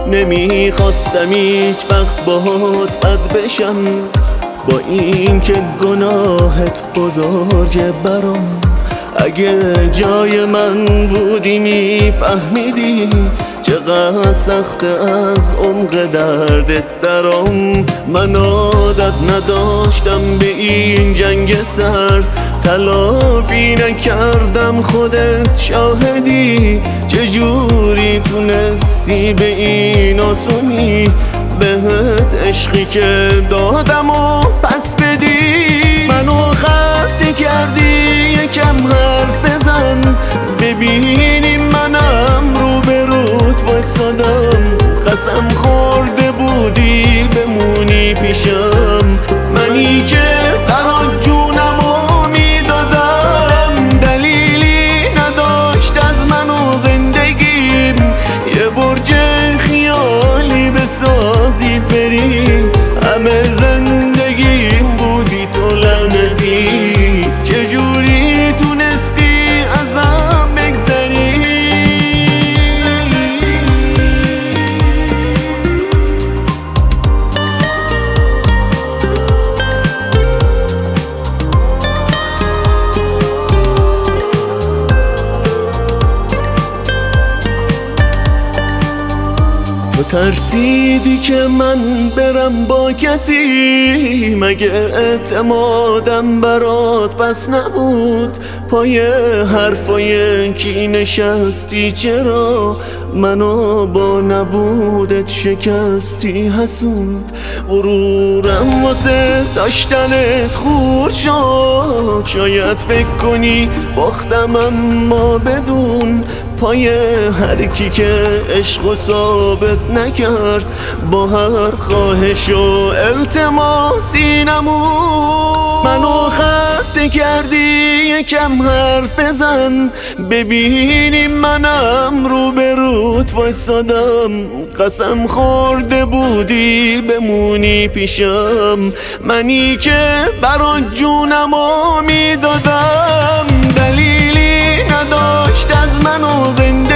نمیخواستم هیچ وقت باهات بد بشم، با این که گناهت بزرگه برام. اگه جای من بودی میفهمیدی چقدر سخت از عمق دردت درام. من عادت نداشتم به این جنگ سرد، تلافی نکردم خودت شاهدی. چجوری تونستی به این آسونی بهت عشقی که دادم و پس بدی؟ منو خسته کردی، یکم حرف بزن ببینی منم روبروت وایسادم. قسم خورده بودی بمونی پیشم، منی که برات جونمو میدادم. دلیلی نداشت از من و زندگیم یه برج خیالی بسازی بری. همه زندگیم بودی تو لعنتی، چجوری تونستی ازم بگذری؟ تو ترسیدی که من برم با کسی، مگه اعتمادم برات بس نبود؟ پای حرفای کی نشستی؟ چرا منو با نبودت شکستی حسود؟ غرورم واسه داشتنت خورد شد، شاید فکر کنی باختم اما بدون. پای هر کی که عشق و ثابت نکرد با هر خواهش و التماسی نمون. منو خسته کردی، یکم حرف بزن ببینی منم روبروت وایسادم. قسم خورده بودی بمونی پیشم، منی که برات جونمو میدادم. دلیلی نداشت از من و زندگی